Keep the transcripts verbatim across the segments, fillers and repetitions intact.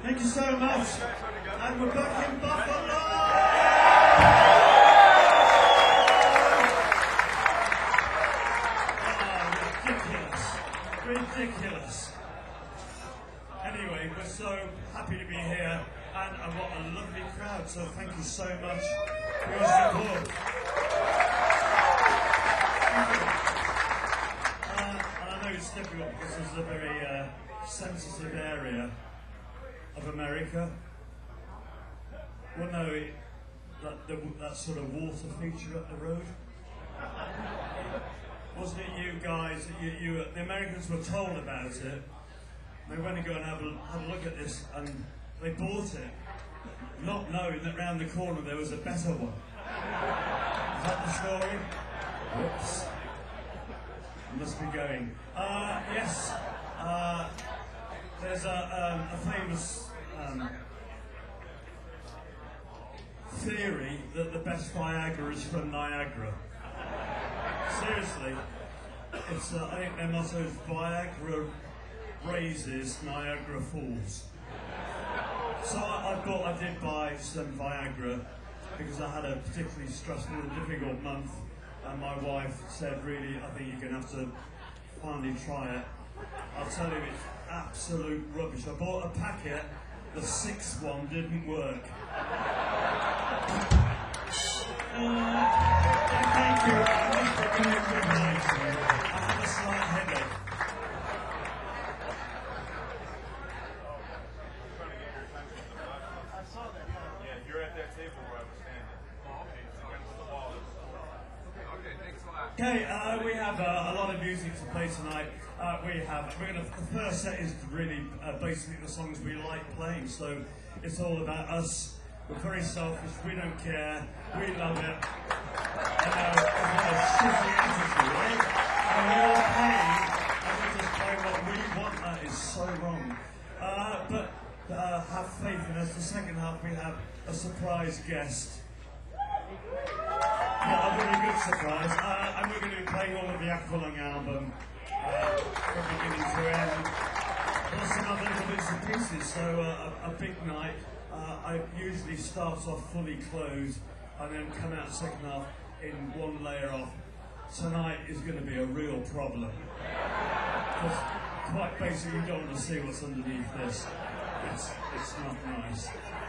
Thank you so much. And we're back in Buffalo! Oh, ridiculous. Ridiculous. Anyway, we're so happy to be here, and, and what a lovely crowd, so thank you so much for your support. Uh, and I know it's difficult because this is a very uh, sensitive area of America. Well, no, it, that, the, that sort of water feature up the road. Wasn't it you guys, you, you, the Americans were told about it. They went to go and have a, have a look at this, and they bought it, not knowing that round the corner there was a better one. Is that the story? Whoops. Must be going. Uh, yes, uh, there's a, um, a famous um, theory that the best Viagra is from Niagara. Seriously, it's uh, I think their motto is Viagra raises, Niagara falls. So I, I thought I did buy some Viagra because I had a particularly stressful and difficult month, and my wife said, really, I think you're going to have to finally try it. I'll tell you, it's absolute rubbish. I bought a packet, the sixth one didn't work. Uh, thank you, Andy, for being a good night. I have a slight headache. Okay, uh, we have uh, a lot of music to play tonight. Uh, we have, we're gonna, the first set is really uh, basically the songs we like playing, so it's all about us. We're very selfish, we don't care, we love it. You know, it's not a shitty attitude, right? And we all pay, and we just play what we want. That is so wrong. Uh, but uh, have faith in us. The second half we have a surprise guest. Yeah, a really good surprise. Uh, and we're going to be playing all of the Aqualung album uh, from beginning to end. Plus some other little bits and pieces. So uh, a, a big night. Uh, I usually start off fully clothed and then come out second half in one layer off. Tonight is going to be a real problem. Because quite basically you don't want to see what's underneath this. It's, it's not nice.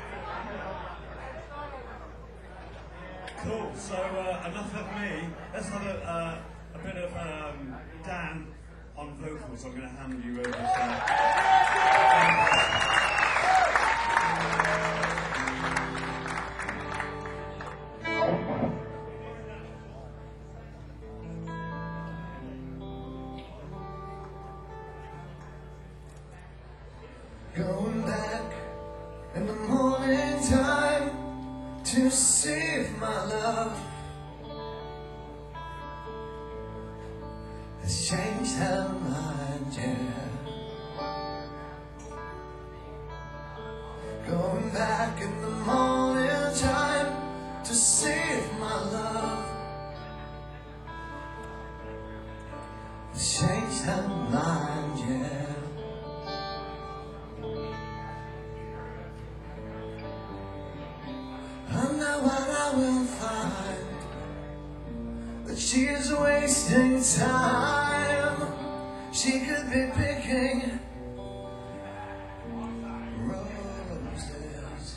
Cool, so uh, enough of me. Let's have a, uh, a bit of um, Dan on vocals. I'm going to hand you over Going back in the morning time to save my love has changed her mind, yeah. Going back in the morning time to save my love has changed her mind, yeah. And now what I will find, that she is wasting time. She could be picking roses.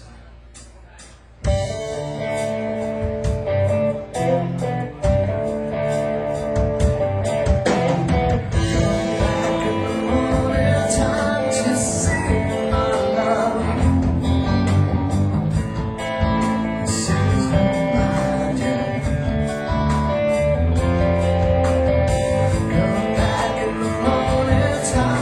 Time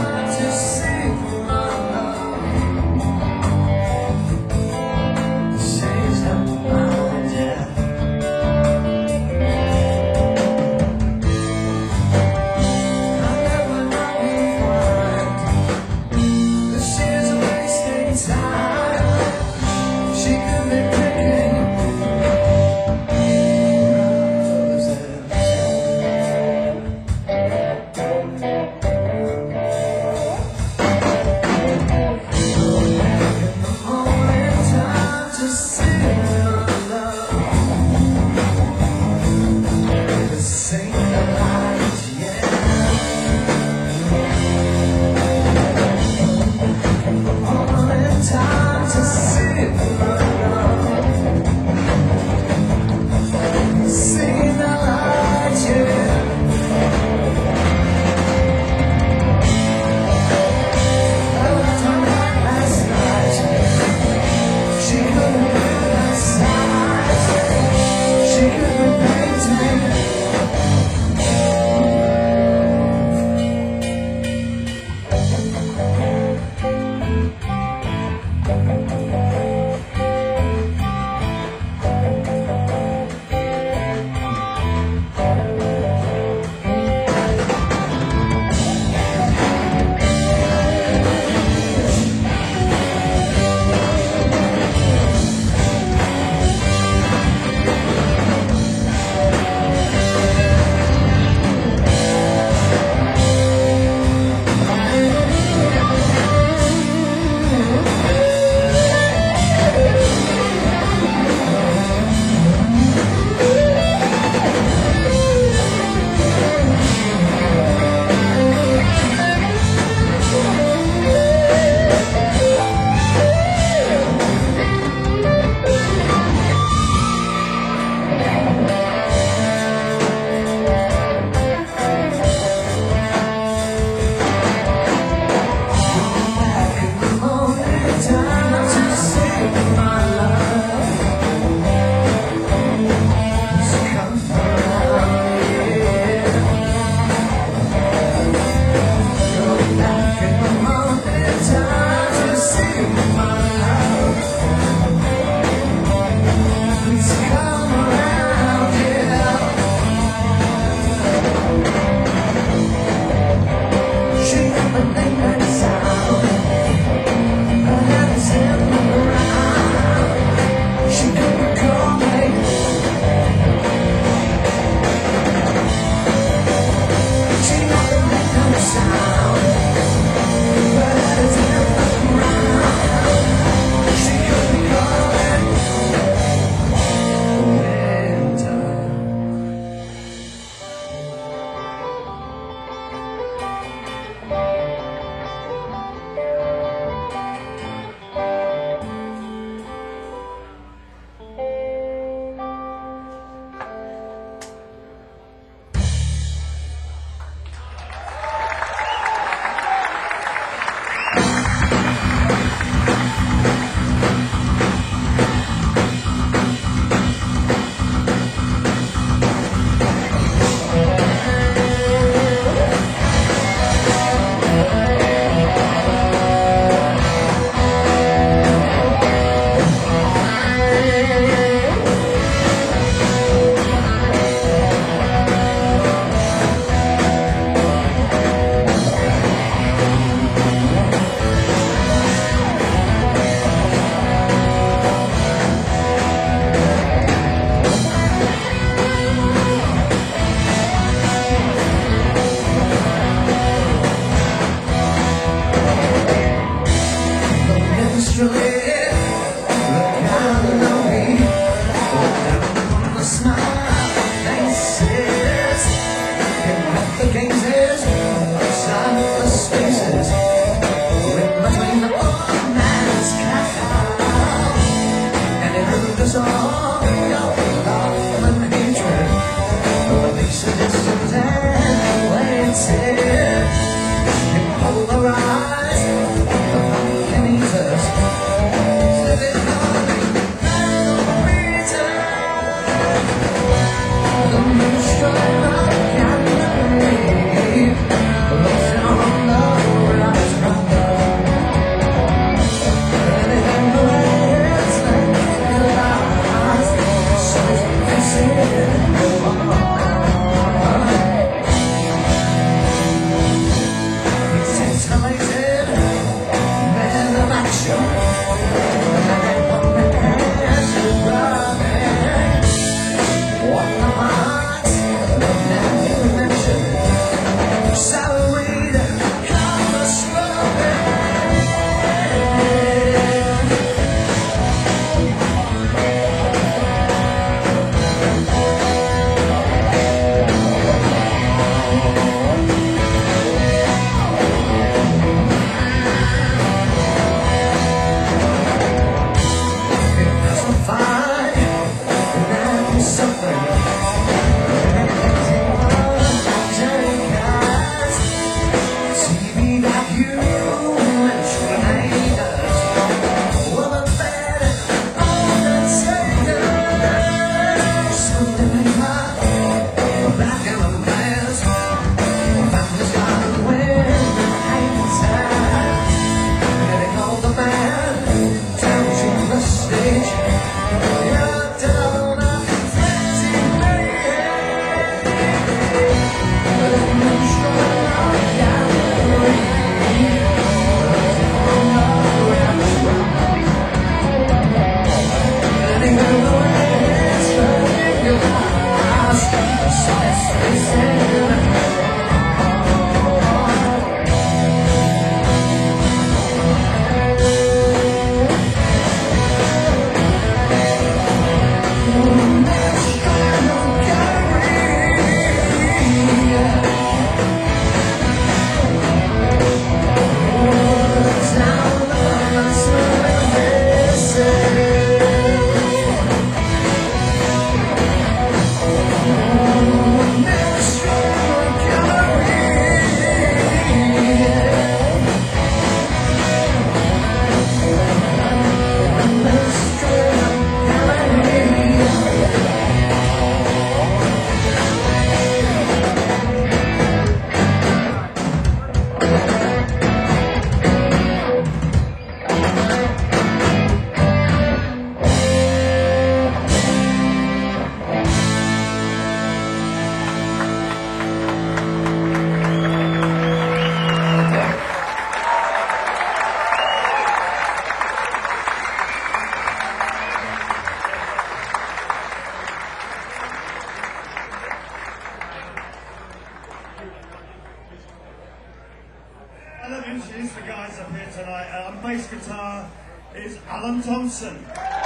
guys up here tonight. Uh, on bass guitar is Alan Thompson.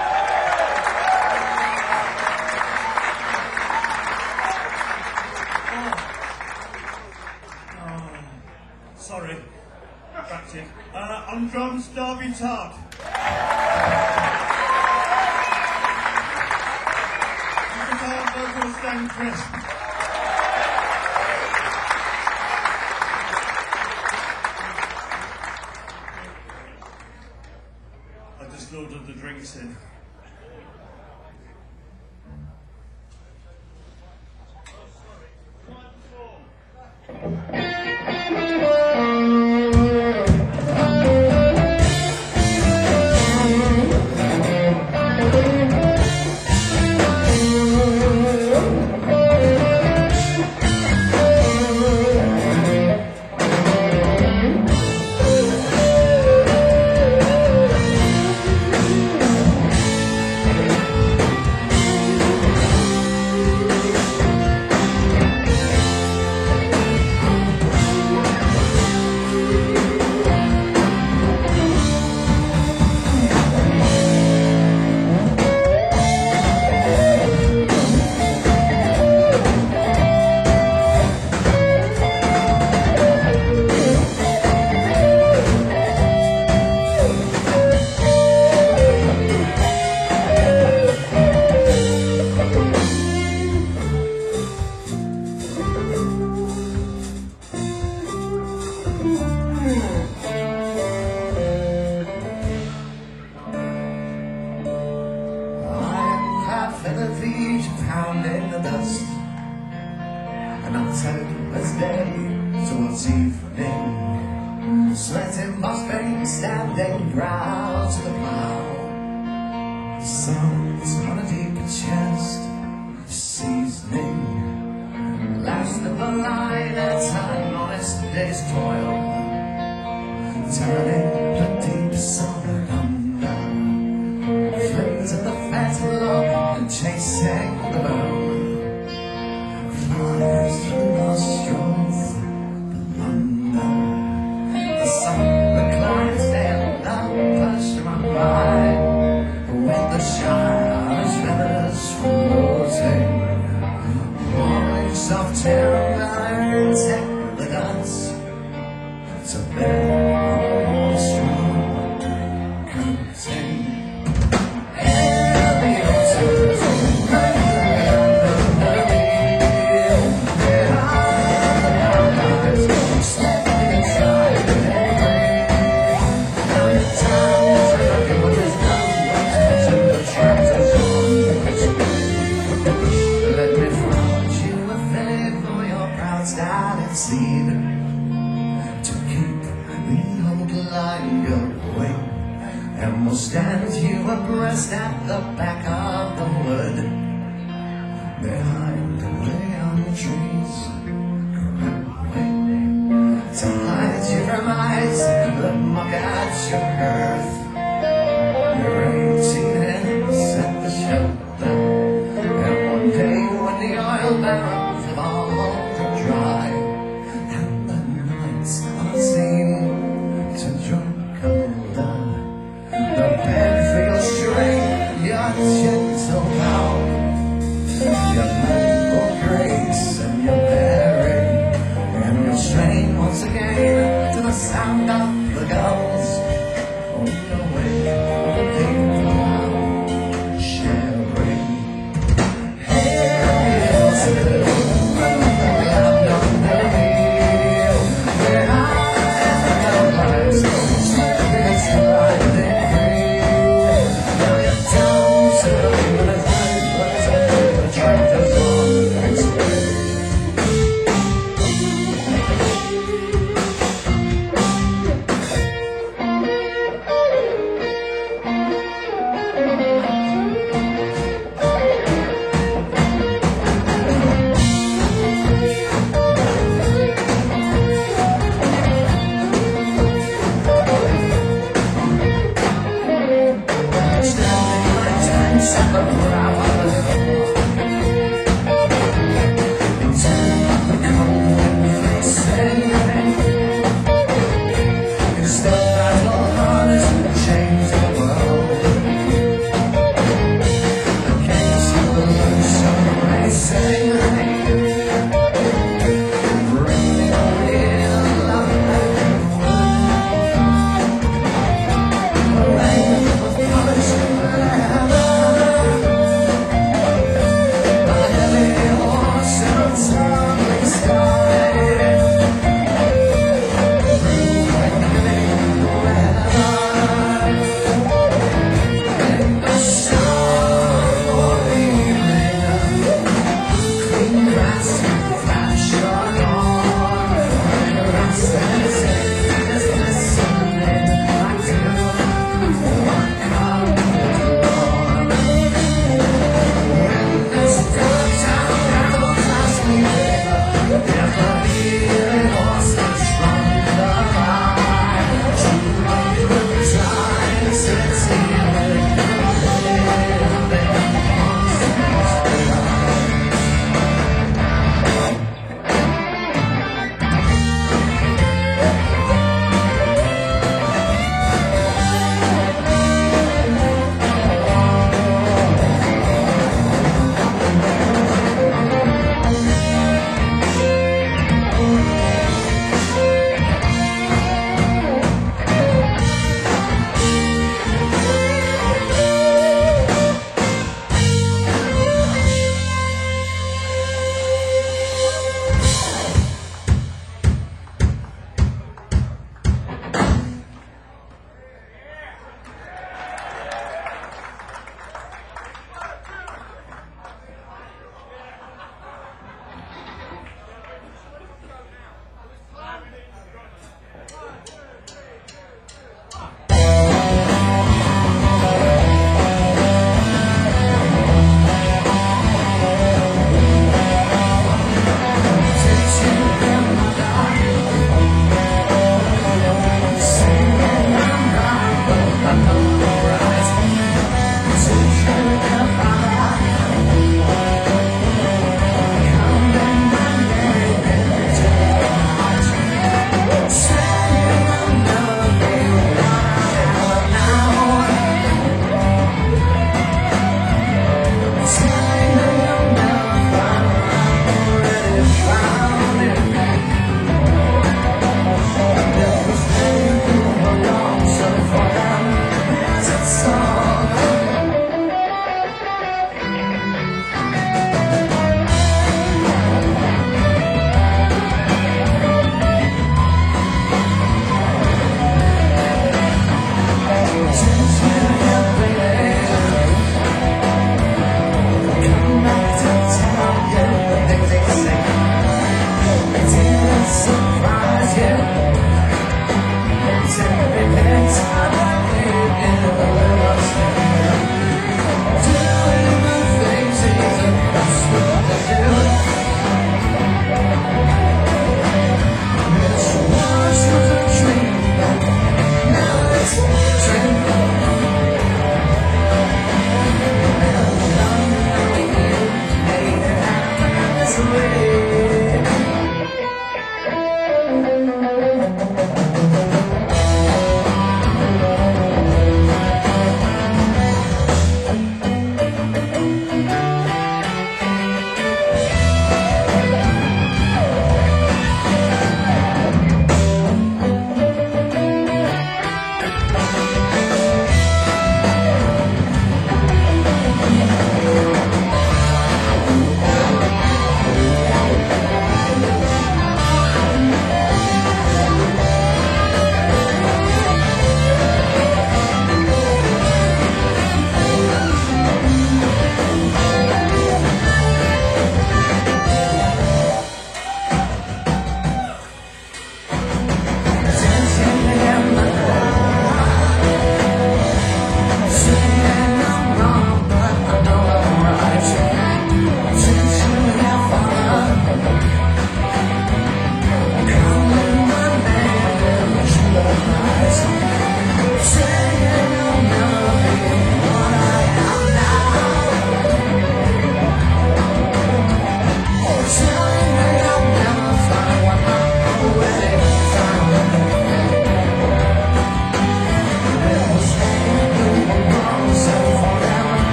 Oh. Oh. Sorry, distracted. Uh, on drums, Darby Todd. On guitar and vocals, Dan Crisp. Ordered the drinks in. Pounding the dust, and October's day towards evening, sweating boss veins standing proud to the plow. The sun's on a deep chest, seasoning, last of the line at an honest day's toil, turning the deep summer under, flames of the fetlock and chasing the bone, fires through the nostrils, the thunder, the sun reclines there, the first run by, with the shire's feathers floating, pouring soft timber and take the guts to bear all strong contain. Seed to keep the old line going, and we'll stand you abreast at the back of the wood, behind the young trees growing, to hide you from eyes that mock at your girth. You're eighteen and set the shoulder, and one day when the oil barrels fall dry, seem to drunk colder, the bed feels straight, your gentle power, your mindful grace and your bearing, and you'll strain once again to the sound of the gulls. Oh, no. colours that change the world. The case of the lonesome racing rain, bringing in love and wood. A rain of colours and leather, a heavy horse and a tumbling sky. Weather.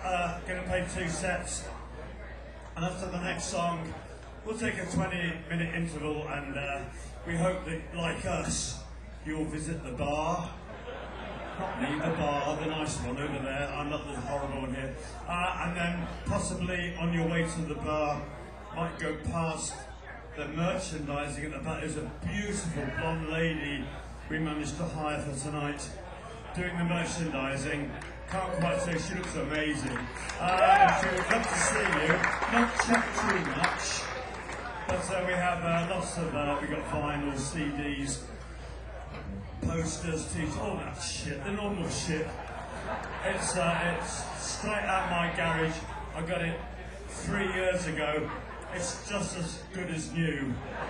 uh, going to play two sets, and after the next song, we'll take a twenty minute interval, and uh, we hope that, like us, you'll visit the bar. Not me, the bar, the nice one over there. I'm not the horrible one here. Uh, and then possibly on your way to the bar, might go past the merchandising at the back. There's a beautiful blonde lady we managed to hire for tonight, doing the merchandising. Can't quite say she looks amazing. Uh, she would love to see you. Not chat too much, but uh, we have uh, lots of. Uh, we got vinyl, C Ds, posters, t-shirts, all that shit. The normal shit. It's uh, it's straight out my garage. I got it three years ago. It's just as good as new.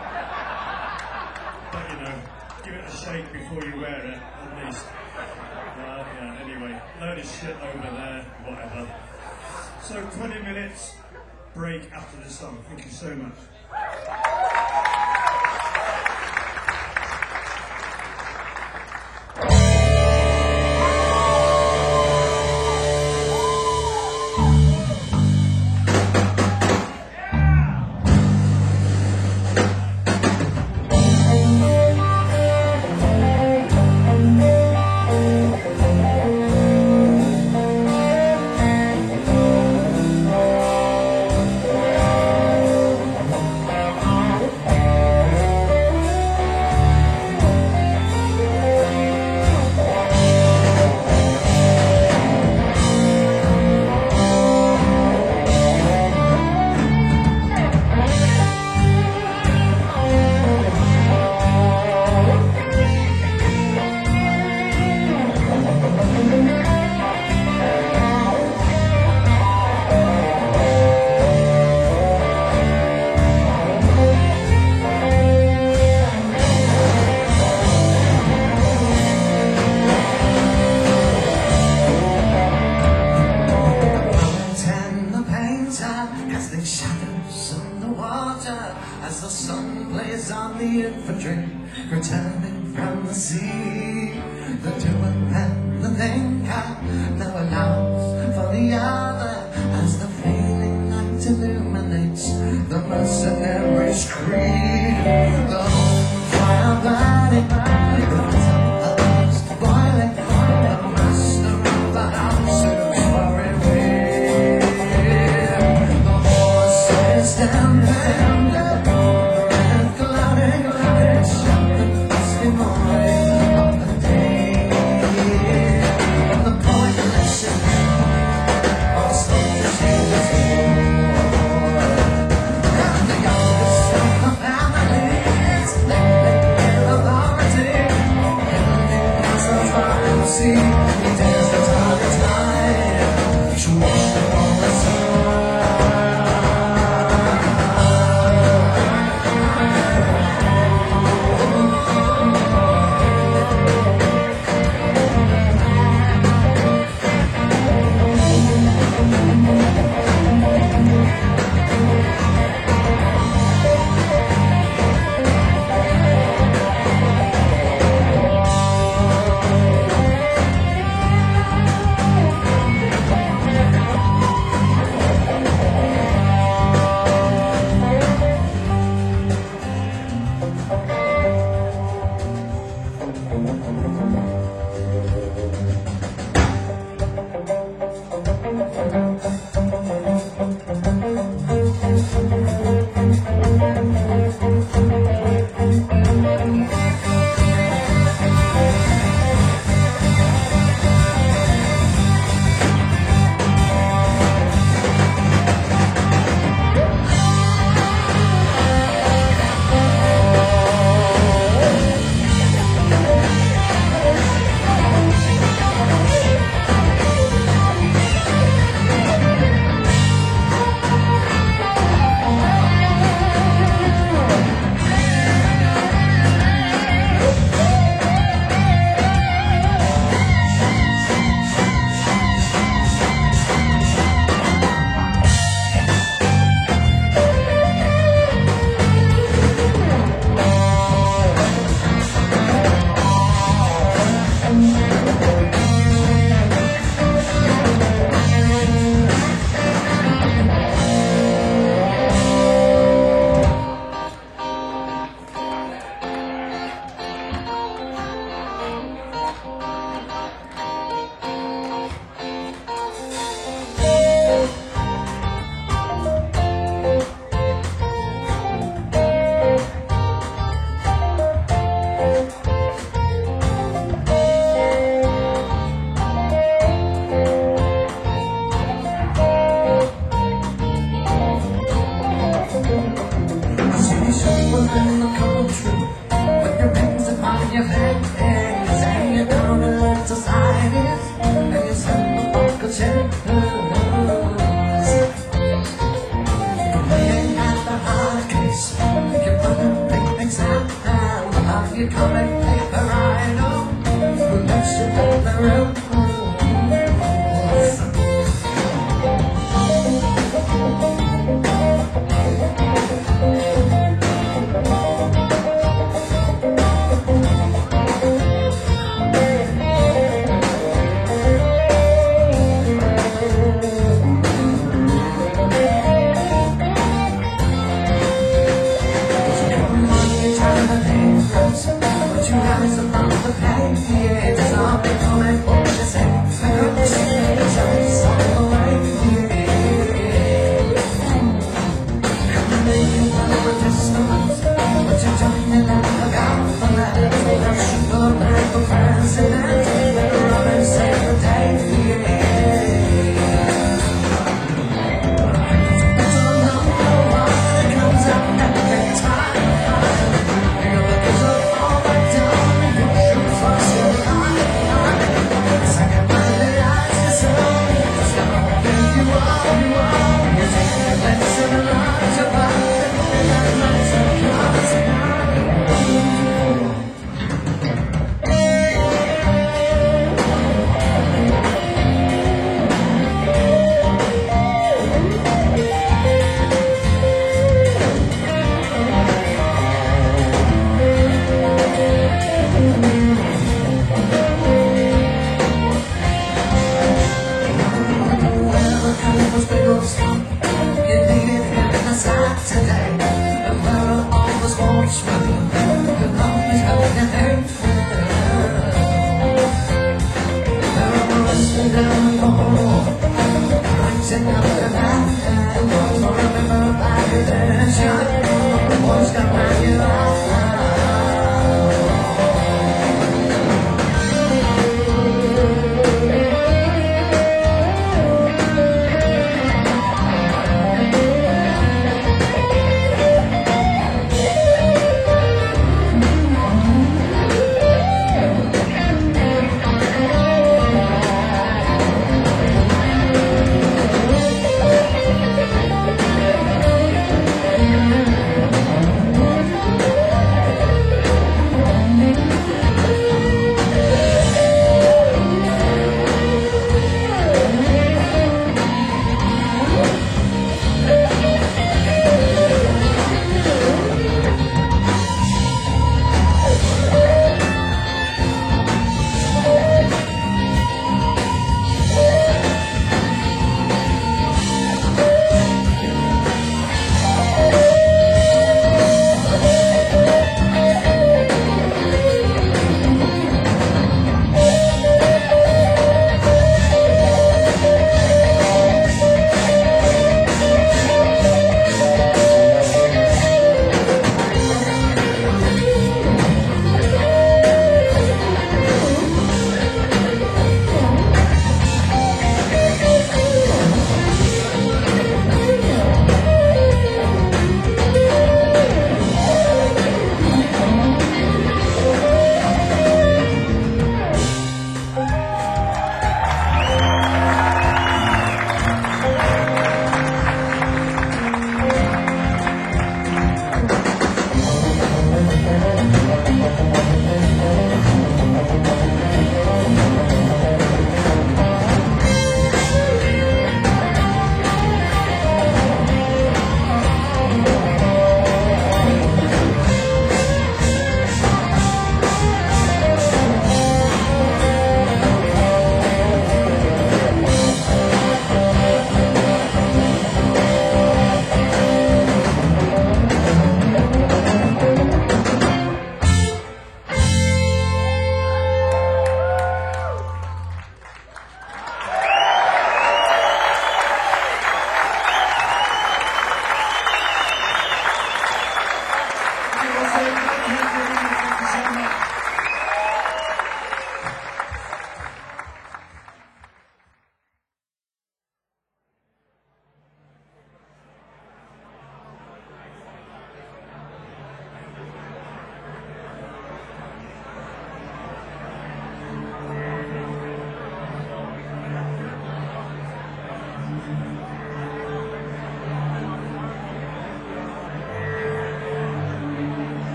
But you know, give it a shake before you wear it, at least. Uh, yeah, anyway, load of shit over there, whatever. So twenty minutes break after this song. Thank you so much. As the sun plays on the infantry returning from the sea, the doing and the thinker now allows for the other, as the failing night illuminates the mercenary's creed. The home fire burning, burning, the dust boiling, the master of the house is worried. The horses stamping. Playing at the hard case, you're gonna make things happen. How you comic paper rhino who lets you in the room.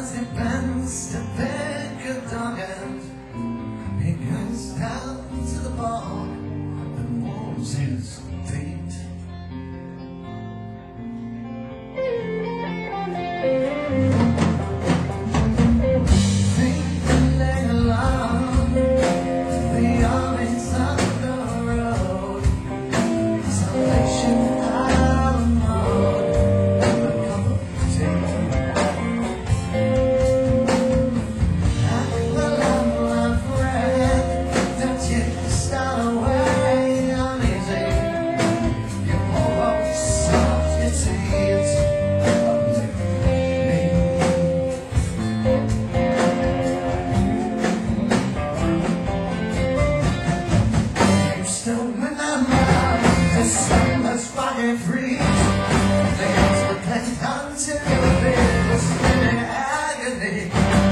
as he bends to pick a dog and he goes down to the bar and warms his feet. Thinking along the armies of the road, salvation out of mode, and a cup of tea. Free, they used to play until it was in agony.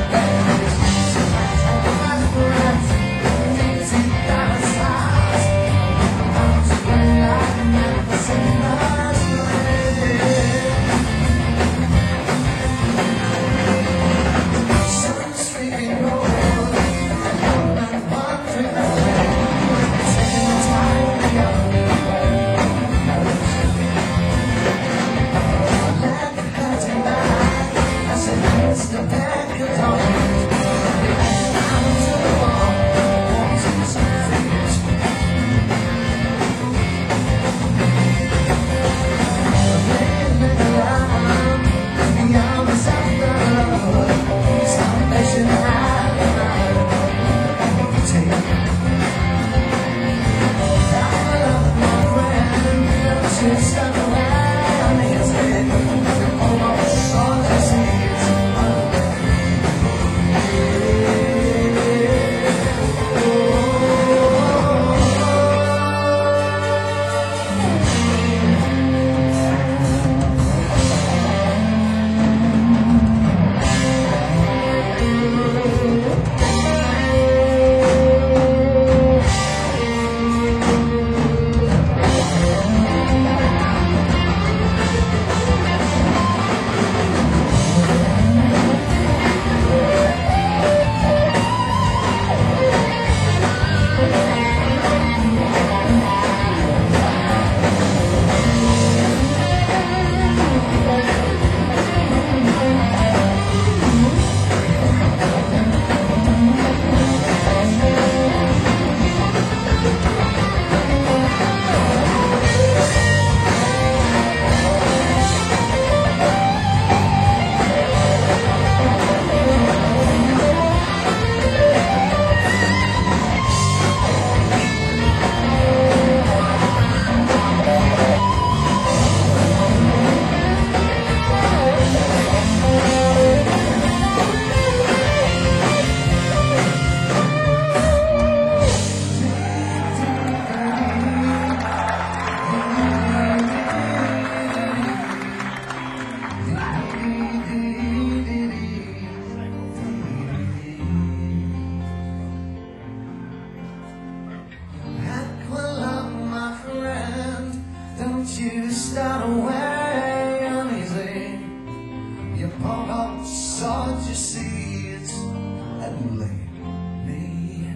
You start away uneasy. You pull out salt your seeds and leave me.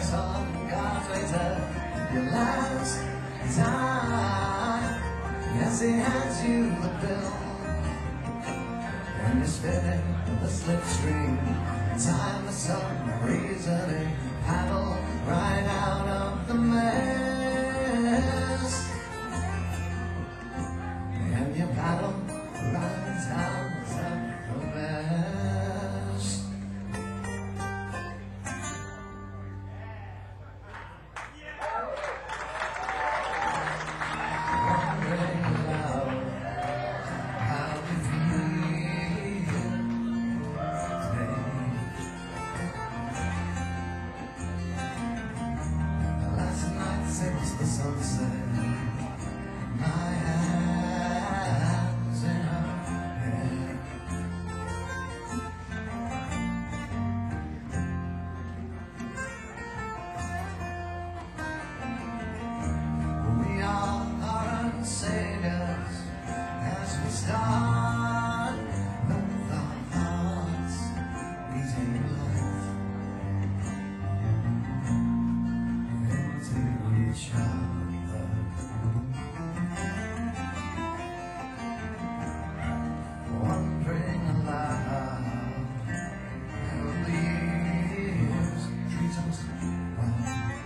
some guards later, your last time, as he hands you the bill, and you're spinning the slipstream, time for some reasoning, paddle right out of the mess, and you paddle right out of the mess. Wondering about how you feel today. Last night since the sunset, my hands in her hair. We are our own saviors as we start with our hearts beating life into each other. Wondering aloud how leaves treat us well.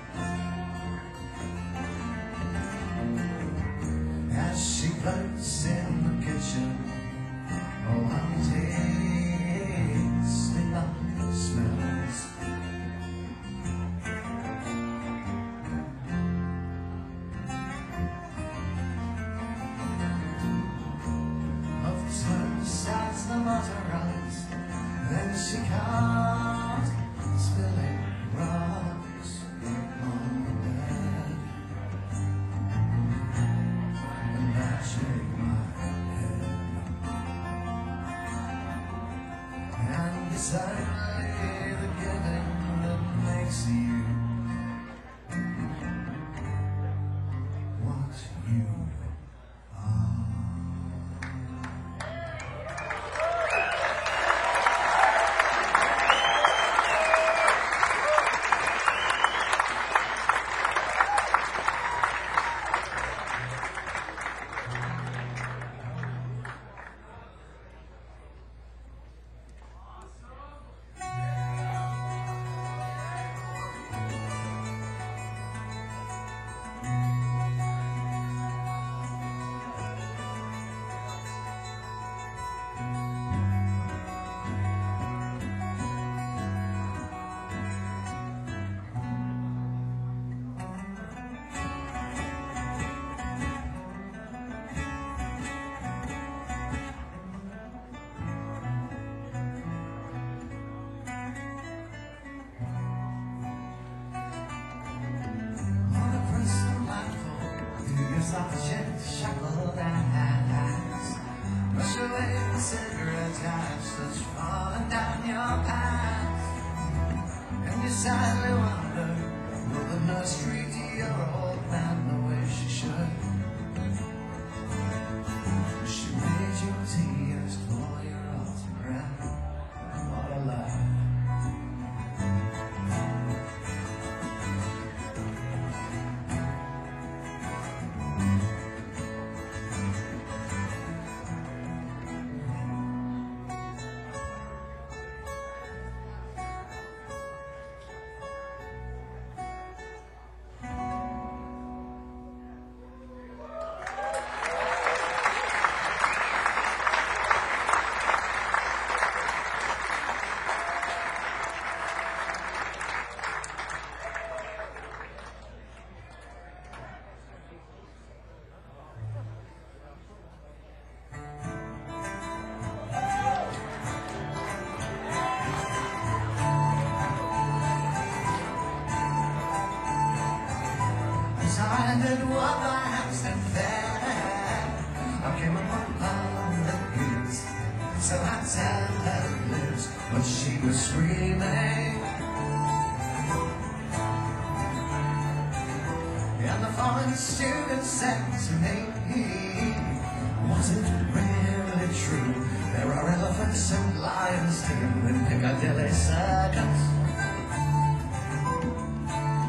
As she floats in the kitchen, oh, I'm tasting the smells of toast as the butter runs. Then she comes spilling rocks on the bed, and I shake my head, and it's only the giving that makes you what you are. Like a ship shackled hands, brush away the cigarette ash that's falling down your path, and you sadly wonder, will the nurse treat your old man the way she should? She made your tears for your autograph. What a life. I did what I asked and fair. I came upon all the hills, so I tell her lips, but she was screaming. And the foreign student said to me, was it really true? There are elephants and lions too in Piccadilly Circus.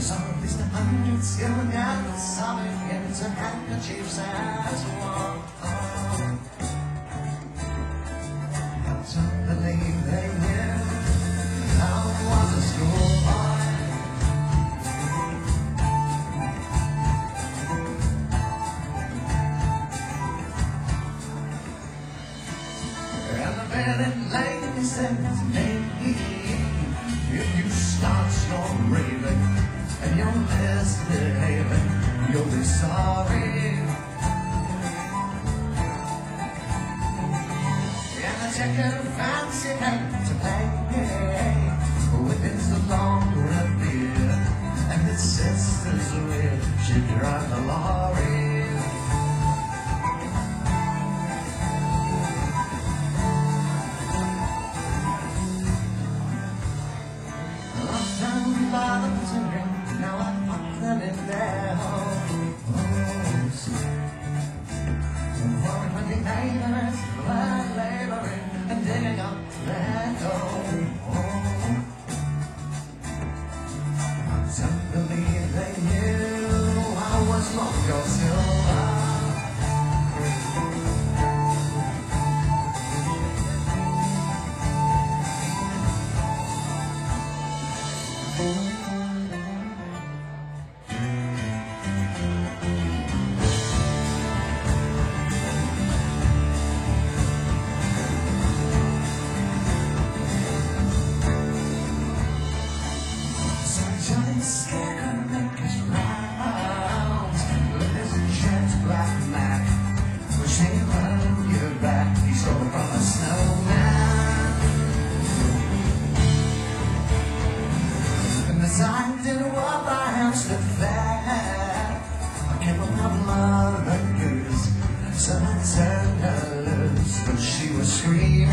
saw at least a hundred skilled guys sobbing into handkerchiefs as one. I don't believe they knew how I was a schoolboy. And the very lady said to me, if you start storm raving and you're misbehaving, you'll be sorry. And I check her fancy hand to pay with his longer and beer, and his sister's weird, she drive the lorry. By the children, now I put them in their homes. For twenty neighbors were laboring and digging up their dough. I don't believe they knew I was long gone silver. Johnny Scarecrow make his rounds with his jet black Mac, which ain't running your back. He stole it from a snowman. And as I did what my hands stood fair, I came upon Mother Goose, so I turned her loose, but she was screaming.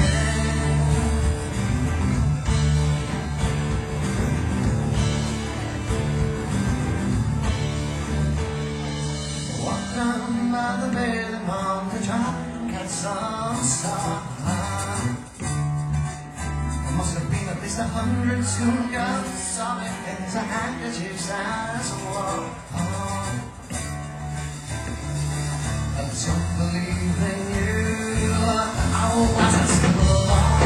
Mother made them on to try and catch some star. There must have been at least a hundred schoolgirls sobbing into handkerchiefs as one. I don't believe they knew I was a schoolboy.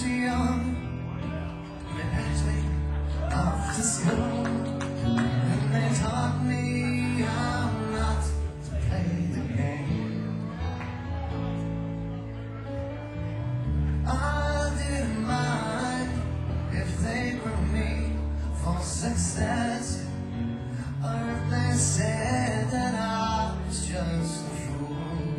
was young, they asked me off to school, and they taught me how not to play the game. I didn't mind if they grew me for success, or if they said that I was just a fool.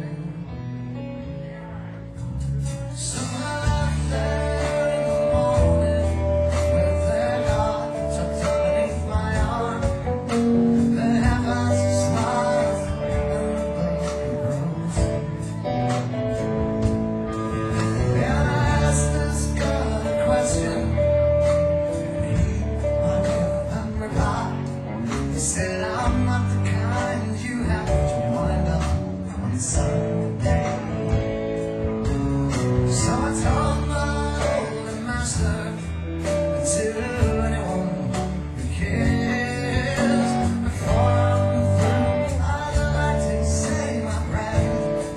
So I left there in the morning with their God tucked underneath my arm, the heavens smiled and the baby rose. And I asked this God a question, and he, I give them reply. He said, I'm not the kind you have to wind up on Sunday. So I told my old master to anyone who cares, before I'm through, I'd like to say my prayers.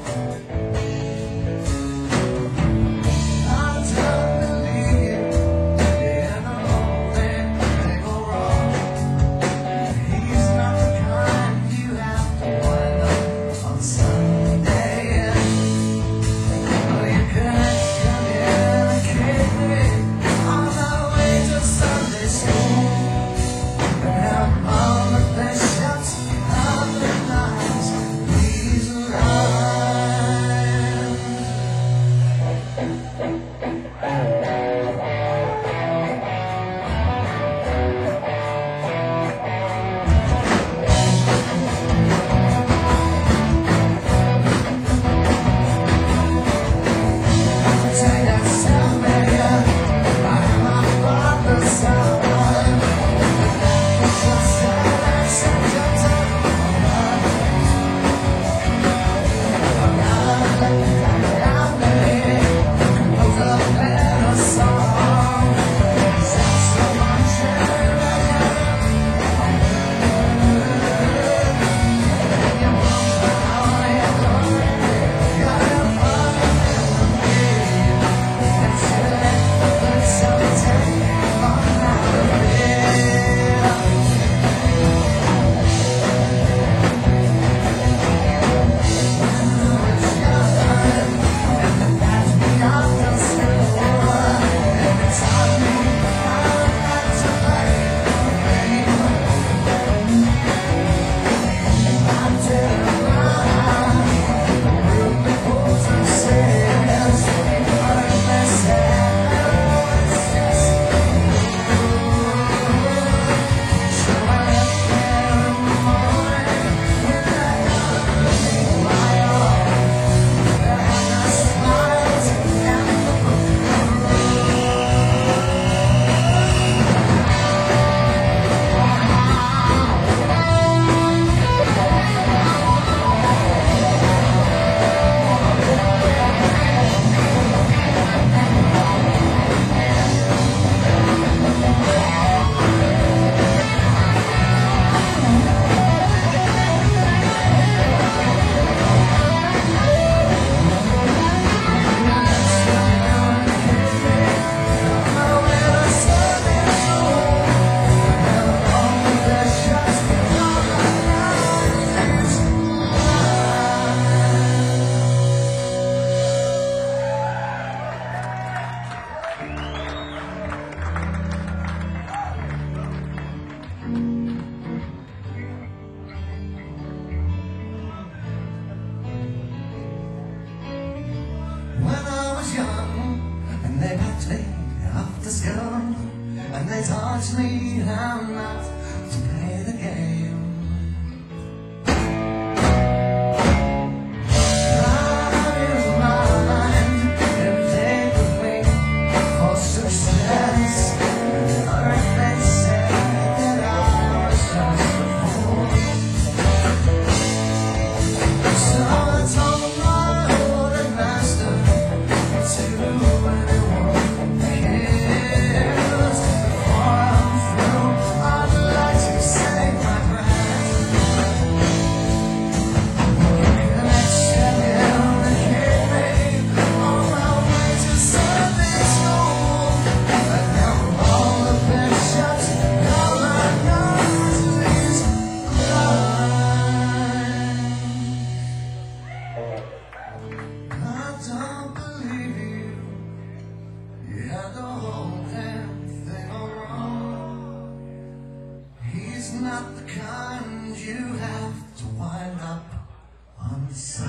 I don't believe in the whole thing they go wrong. He's not the kind you have to wind up on Sunday. Oh, you could communicate me on my way to Sunday school, and help all the bishops of the lives please align. Take that sound, baby, like my father's sound. Just that sentence of love. I'm ready to compose a better song. Sounds so much better. You won't know it already. Got a funny melody. Let's let the sun take on out of it. When I was young, and they packed me off to school, and they taught me how not to play the game. I used my mind every day with me for success, or if they said that I was just a fool. So I told my old master to anyone who cares, before I'm through, I'd like to say my prayers. you have to wind up on the side.